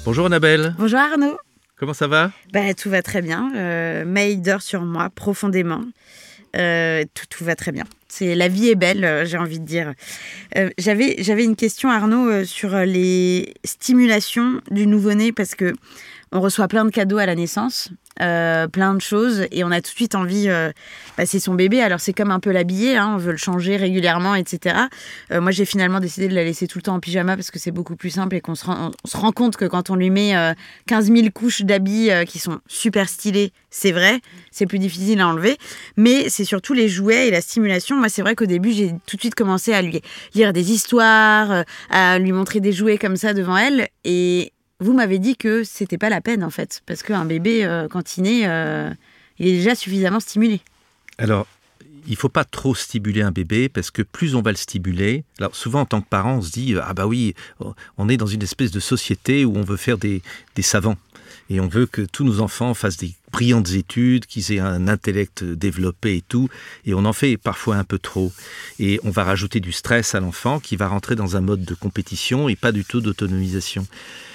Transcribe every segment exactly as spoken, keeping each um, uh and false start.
Bonjour Annabelle. Bonjour Arnaud. Comment ça va ? Bah, tout va très bien. Euh, May dort sur moi profondément. Euh, tout, tout va très bien. C'est, la vie est belle, euh, j'ai envie de dire. Euh, j'avais, j'avais une question, Arnaud, euh, sur les stimulations du nouveau-né, parce que on reçoit plein de cadeaux à la naissance, euh, plein de choses, et on a tout de suite envie... Euh, bah, c'est son bébé, alors c'est comme un peu l'habiller, hein, on veut le changer régulièrement, et cetera. Euh, moi, j'ai finalement décidé de la laisser tout le temps en pyjama, parce que c'est beaucoup plus simple, et qu'on se rend, on se rend compte que quand on lui met euh, quinze mille couches d'habits euh, qui sont super stylés, c'est vrai, c'est plus difficile à enlever, mais c'est surtout les jouets et la stimulation. Moi, c'est vrai qu'au début, j'ai tout de suite commencé à lui lire des histoires, euh, à lui montrer des jouets comme ça devant elle, et... Vous m'avez dit que c'était pas la peine, en fait, parce qu'un bébé, euh, quand il naît, euh, il est déjà suffisamment stimulé. Alors, il ne faut pas trop stimuler un bébé, parce que plus on va le stimuler... Alors, souvent, en tant que parent, on se dit « Ah bah oui, on est dans une espèce de société où on veut faire des, des savants. Et on veut que tous nos enfants fassent des brillantes études, qu'ils aient un intellect développé et tout. Et on en fait parfois un peu trop. Et on va rajouter du stress à l'enfant qui va rentrer dans un mode de compétition et pas du tout d'autonomisation. »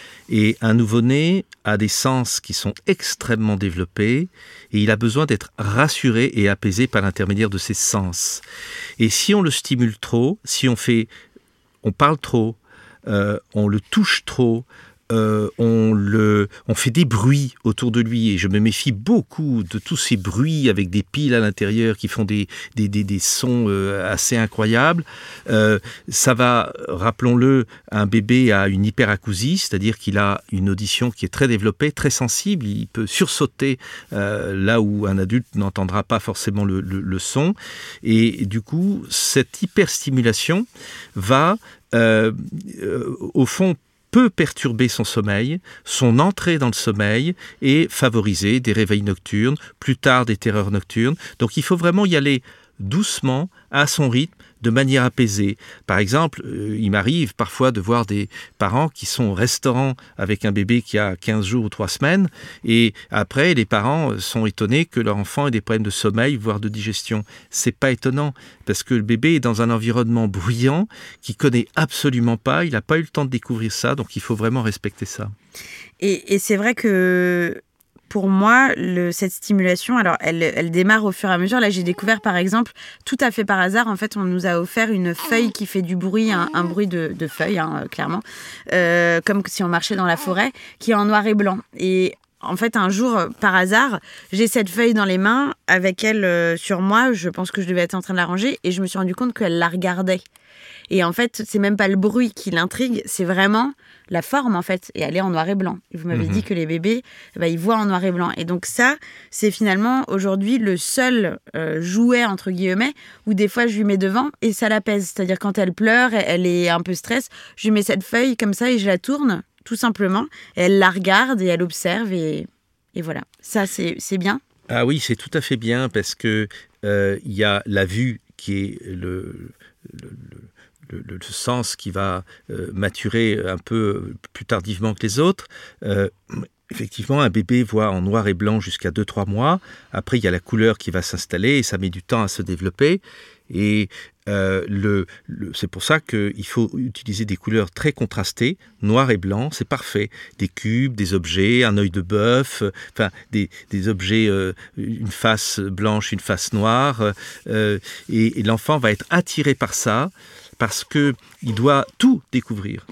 Et un nouveau-né a des sens qui sont extrêmement développés et il a besoin d'être rassuré et apaisé par l'intermédiaire de ses sens. Et si on le stimule trop, si on fait, on parle trop, euh, on le touche trop, Euh, on, le, on fait des bruits autour de lui et je me méfie beaucoup de tous ces bruits avec des piles à l'intérieur qui font des, des, des, des sons euh, assez incroyables. Euh, ça va, rappelons-le, un bébé a une hyperacousie, c'est-à-dire qu'il a une audition qui est très développée, très sensible, il peut sursauter euh, là où un adulte n'entendra pas forcément le, le, le son et du coup cette hyperstimulation va euh, euh, au fond peut perturber son sommeil, son entrée dans le sommeil et favoriser des réveils nocturnes, plus tard des terreurs nocturnes. Donc il faut vraiment y aller doucement, à son rythme, de manière apaisée. Par exemple, euh, il m'arrive parfois de voir des parents qui sont au restaurant avec un bébé qui a quinze jours ou trois semaines et après, les parents sont étonnés que leur enfant ait des problèmes de sommeil, voire de digestion. C'est pas étonnant parce que le bébé est dans un environnement bruyant qu'il connaît absolument pas, il n'a pas eu le temps de découvrir ça, donc il faut vraiment respecter ça. Et, et c'est vrai que... Pour moi, le, cette stimulation, alors elle, elle démarre au fur et à mesure. Là, j'ai découvert, par exemple, tout à fait par hasard, en fait, on nous a offert une feuille qui fait du bruit, un, un bruit de, de feuille, hein, clairement, euh, comme si on marchait dans la forêt, qui est en noir et blanc. Et en fait, un jour, par hasard, j'ai cette feuille dans les mains, avec elle euh, sur moi. Je pense que je devais être en train de la ranger, et je me suis rendu compte qu'elle la regardait. Et en fait, c'est même pas le bruit qui l'intrigue, c'est vraiment la forme, en fait. Et elle est en noir et blanc. Et vous m'avez mmh. dit que les bébés, bah, ils voient en noir et blanc. Et donc ça, c'est finalement, aujourd'hui, le seul euh, jouet, entre guillemets, où des fois, je lui mets devant et ça l'apaise. C'est-à-dire, quand elle pleure, elle est un peu stress, je lui mets cette feuille comme ça et je la tourne, tout simplement. Et elle la regarde et elle observe et, et voilà. Ça, c'est, c'est bien. Ah oui, c'est tout à fait bien parce que euh, y a la vue qui est le... le, le... Le, le, le sens qui va euh, maturer un peu plus tardivement que les autres. Euh, effectivement, un bébé voit en noir et blanc jusqu'à deux à trois mois. Après, il y a la couleur qui va s'installer et ça met du temps à se développer. Et euh, le, le, c'est pour ça qu'il faut utiliser des couleurs très contrastées, noir et blanc, c'est parfait. Des cubes, des objets, un œil de bœuf, euh, enfin des, des objets, euh, une face blanche, une face noire. Euh, et, et l'enfant va être attiré par ça. Parce qu'il doit tout découvrir.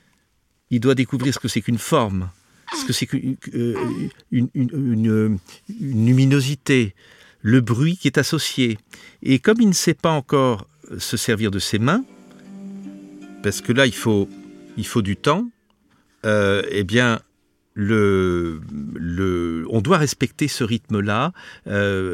Il doit découvrir ce que c'est qu'une forme, ce que c'est qu'une euh, une, une, une, une luminosité, le bruit qui est associé. Et comme il ne sait pas encore se servir de ses mains, parce que là, il faut, il faut du temps, euh, eh bien, le, le, on doit respecter ce rythme-là. Euh,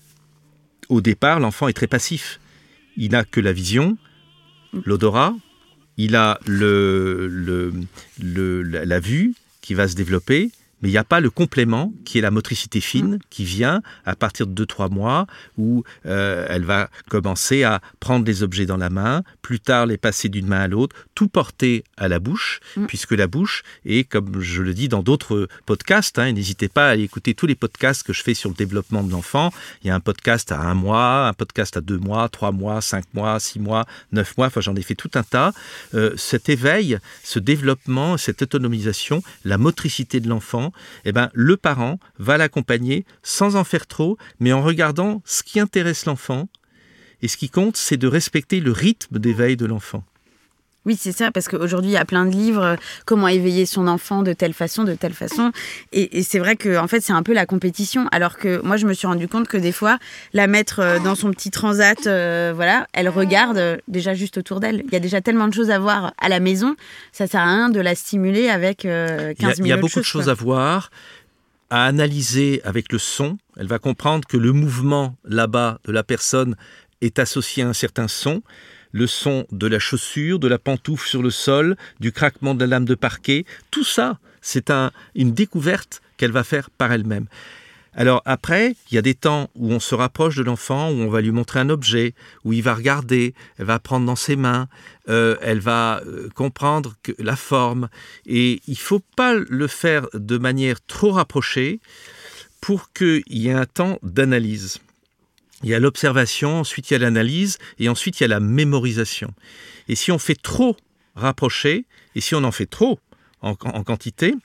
au départ, l'enfant est très passif. Il n'a que la vision, l'odorat, il a le, le, le, la, la vue qui va se développer, Mais il n'y a pas le complément qui est la motricité fine, qui vient à partir de deux trois mois, où euh, elle va commencer à prendre les objets dans la main, plus tard les passer d'une main à l'autre, tout porter à la bouche, mmh. puisque la bouche est, comme je le dis dans d'autres podcasts, hein, et n'hésitez pas à aller écouter tous les podcasts que je fais sur le développement de l'enfant. Il y a un podcast à un mois, un podcast à deux mois, trois mois, cinq mois, six mois, neuf mois, enfin j'en ai fait tout un tas. Euh, cet éveil, ce développement, cette autonomisation, la motricité de l'enfant, eh ben, le parent va l'accompagner sans en faire trop, mais en regardant ce qui intéresse l'enfant. Et ce qui compte, c'est de respecter le rythme d'éveil de l'enfant. Oui, c'est ça, parce qu'aujourd'hui, il y a plein de livres, euh, comment éveiller son enfant de telle façon, de telle façon. Et, et c'est vrai que en fait, c'est un peu la compétition. Alors que moi, je me suis rendu compte que des fois, la mettre euh, dans son petit transat, euh, voilà, elle regarde euh, déjà juste autour d'elle. Il y a déjà tellement de choses à voir à la maison, ça sert à rien de la stimuler avec euh, quinze mille autres choses. Il y a, il y a beaucoup de choses quoi. à voir, à analyser avec le son. Elle va comprendre que le mouvement là-bas de la personne est associé à un certain son. Le son de la chaussure, de la pantoufle sur le sol, du craquement de la lame de parquet, tout ça, c'est un, une découverte qu'elle va faire par elle-même. Alors après, il y a des temps où on se rapproche de l'enfant, où on va lui montrer un objet, où il va regarder, elle va prendre dans ses mains, euh, elle va euh, comprendre que, la forme. Et il ne faut pas le faire de manière trop rapprochée pour qu'il y ait un temps d'analyse. Il y a l'observation, ensuite il y a l'analyse, et ensuite il y a la mémorisation. Et si on fait trop rapproché, et si on en fait trop en, en quantité,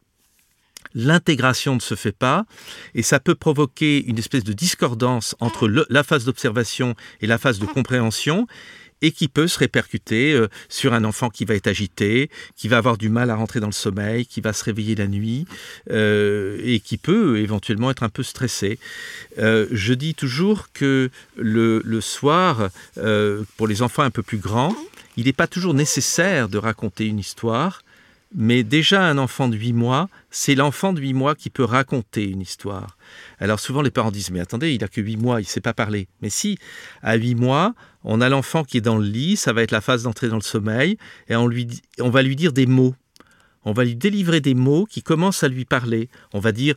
l'intégration ne se fait pas, et ça peut provoquer une espèce de discordance entre le, la phase d'observation et la phase de compréhension, et qui peut se répercuter euh, sur un enfant qui va être agité, qui va avoir du mal à rentrer dans le sommeil, qui va se réveiller la nuit, euh, et qui peut éventuellement être un peu stressé. Euh, je dis toujours que le, le soir, euh, pour les enfants un peu plus grands, il n'est pas toujours nécessaire de raconter une histoire, mais déjà un enfant de huit mois, c'est l'enfant de huit mois qui peut raconter une histoire. Alors souvent les parents disent « mais attendez, il n'a que huit mois, il ne sait pas parler ». Mais si, à huit mois, on a l'enfant qui est dans le lit, ça va être la phase d'entrée dans le sommeil, et on, lui, on va lui dire des mots. On va lui délivrer des mots qui commencent à lui parler. On va dire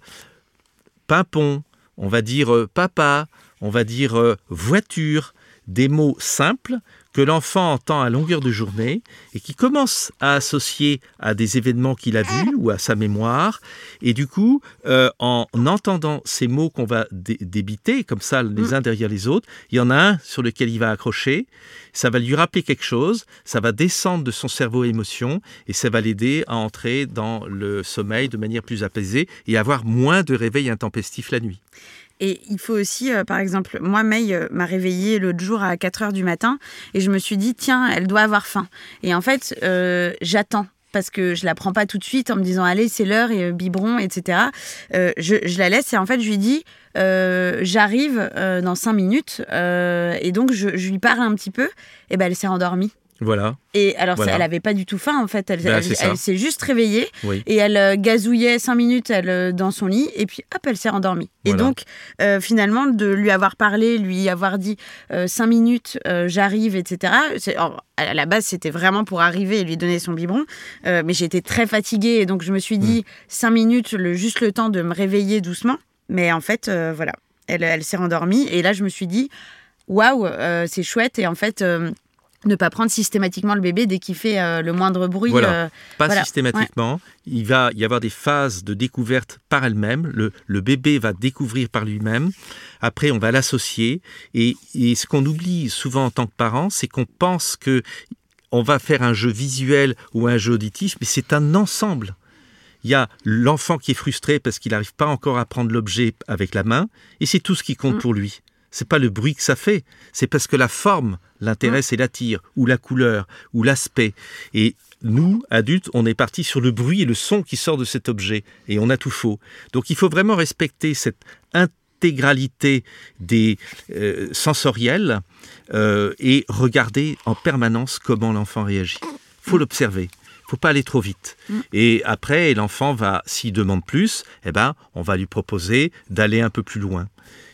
« pimpon », on va dire euh, « papa », on va dire euh, « voiture », des mots simples que l'enfant entend à longueur de journée et qui commence à associer à des événements qu'il a vus ou à sa mémoire. Et du coup, euh, en entendant ces mots qu'on va dé- débiter, comme ça, les uns derrière les autres, il y en a un sur lequel il va accrocher, ça va lui rappeler quelque chose, ça va descendre de son cerveau émotion et ça va l'aider à entrer dans le sommeil de manière plus apaisée et avoir moins de réveils intempestifs la nuit. Et il faut aussi, euh, par exemple, moi, May euh, m'a réveillée l'autre jour à quatre heures du matin et je me suis dit, tiens, elle doit avoir faim. Et en fait, euh, j'attends parce que je la prends pas tout de suite en me disant, allez, c'est l'heure, et euh, biberon, et cetera. Euh, je, je la laisse et en fait, je lui dis, euh, j'arrive euh, dans cinq minutes euh, et donc je, je lui parle un petit peu. Et ben, elle s'est endormie. Voilà. Et alors, voilà. ça, elle n'avait pas du tout faim, en fait. Elle, ben, elle, elle s'est juste réveillée oui. et elle euh, gazouillait cinq minutes elle, euh, dans son lit et puis, hop, elle s'est endormie. Voilà. Et donc, euh, finalement, de lui avoir parlé, lui avoir dit euh, cinq minutes, euh, j'arrive, et cetera. C'est, alors, à la base, c'était vraiment pour arriver et lui donner son biberon. Euh, mais j'étais très fatiguée et donc, je me suis dit mmh. cinq minutes, le, juste le temps de me réveiller doucement. Mais en fait, euh, voilà, elle, elle s'est rendormie. Et là, je me suis dit, waouh, euh, c'est chouette. Et en fait... Euh, ne pas prendre systématiquement le bébé dès qu'il fait euh, le moindre bruit. Voilà, euh, pas voilà. systématiquement. Ouais. Il va y avoir des phases de découverte par elle-même. Le, le bébé va découvrir par lui-même. Après, on va l'associer. Et, et ce qu'on oublie souvent en tant que parent, c'est qu'on pense qu'on va faire un jeu visuel ou un jeu auditif, mais c'est un ensemble. Il y a l'enfant qui est frustré parce qu'il n'arrive pas encore à prendre l'objet avec la main, et c'est tout ce qui compte mmh. pour lui. C'est pas le bruit que ça fait, c'est parce que la forme l'intéresse mmh. et l'attire, ou la couleur, ou l'aspect. Et nous, adultes, on est partis sur le bruit et le son qui sort de cet objet, et on a tout faux. Donc il faut vraiment respecter cette intégralité des euh, sensoriels euh, et regarder en permanence comment l'enfant réagit. Il faut mmh. l'observer. Il ne faut pas aller trop vite. Mmh. Et après, l'enfant va, s'il demande plus, eh ben, on va lui proposer d'aller un peu plus loin.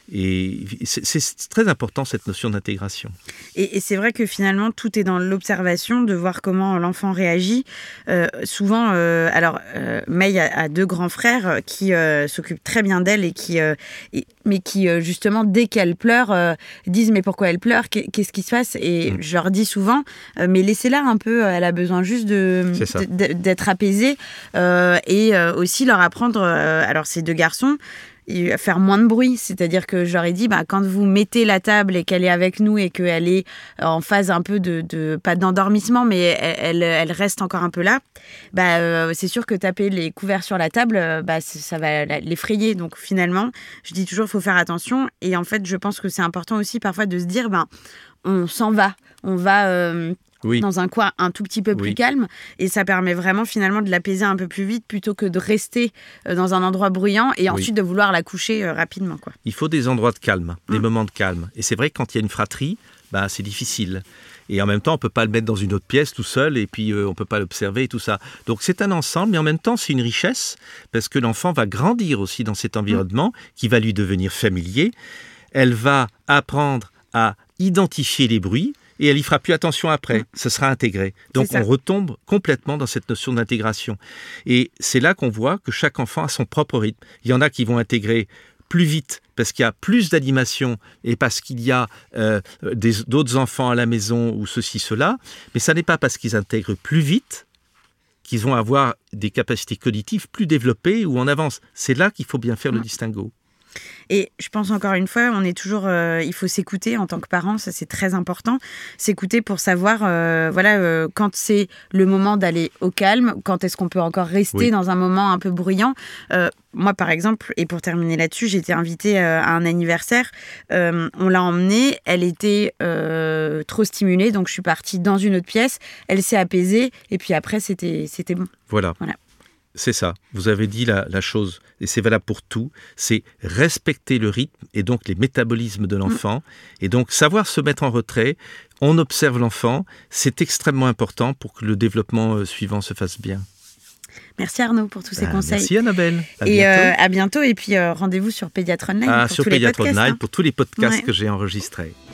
Et c'est, c'est très important, cette notion d'intégration. Et, et c'est vrai que finalement, tout est dans l'observation, de voir comment l'enfant réagit. Euh, souvent, euh, alors, euh, May a, a deux grands frères qui euh, s'occupent très bien d'elle, et qui, euh, et, mais qui, euh, justement, dès qu'elle pleure, euh, disent « mais pourquoi elle pleure ? Qu'est-ce qui se passe ?» Et mmh. je leur dis souvent euh, « mais laissez-la un peu, elle a besoin juste de, de, d'être apaisée. Euh, » Et euh, aussi leur apprendre, euh, alors ces deux garçons, faire moins de bruit, c'est-à-dire que je leur ai dit, bah, quand vous mettez la table et qu'elle est avec nous et qu'elle est en phase un peu de, de pas d'endormissement, mais elle, elle, elle reste encore un peu là, bah, euh, c'est sûr que taper les couverts sur la table, bah, ça va l'effrayer. Donc finalement, je dis toujours, il faut faire attention. Et en fait, je pense que c'est important aussi parfois de se dire, ben, on s'en va, on va... Euh, Oui. dans un coin un tout petit peu plus oui. calme, et ça permet vraiment finalement de l'apaiser un peu plus vite plutôt que de rester dans un endroit bruyant et oui. ensuite de vouloir la coucher rapidement, quoi. Il faut des endroits de calme, des mmh. moments de calme. Et c'est vrai que quand il y a une fratrie, bah, c'est difficile. Et en même temps, on ne peut pas le mettre dans une autre pièce tout seul, et puis euh, on ne peut pas l'observer et tout ça. Donc c'est un ensemble, mais en même temps, c'est une richesse, parce que l'enfant va grandir aussi dans cet environnement mmh. qui va lui devenir familier. Elle va apprendre à identifier les bruits, et elle y fera plus attention après, ce sera intégré. Donc on retombe complètement dans cette notion d'intégration. Et c'est là qu'on voit que chaque enfant a son propre rythme. Il y en a qui vont intégrer plus vite parce qu'il y a plus d'animation et parce qu'il y a euh, des, d'autres enfants à la maison ou ceci, cela. Mais ça n'est pas parce qu'ils intègrent plus vite qu'ils vont avoir des capacités cognitives plus développées ou en avance. C'est là qu'il faut bien faire le distinguo. Et je pense encore une fois, on est toujours, euh, il faut s'écouter en tant que parent, ça c'est très important, s'écouter pour savoir, euh, voilà, euh, quand c'est le moment d'aller au calme, quand est-ce qu'on peut encore rester oui. dans un moment un peu bruyant. Euh, moi par exemple, et pour terminer là-dessus, j'ai été invitée euh, à un anniversaire, euh, on l'a emmenée, elle était euh, trop stimulée, donc je suis partie dans une autre pièce, elle s'est apaisée, et puis après c'était, c'était bon. Voilà. voilà. C'est ça, vous avez dit la, la chose, et c'est valable pour tout, c'est respecter le rythme et donc les métabolismes de l'enfant, mmh. et donc savoir se mettre en retrait, on observe l'enfant, c'est extrêmement important pour que le développement euh, suivant se fasse bien. Merci Arnaud pour tous ces ben, conseils. Merci Annabelle. À et bientôt. Euh, à bientôt, et puis euh, rendez-vous sur Pédiatre Online ah, pour sur tous Pédiatre les podcasts. Online hein. pour tous les podcasts ouais. que j'ai enregistrés.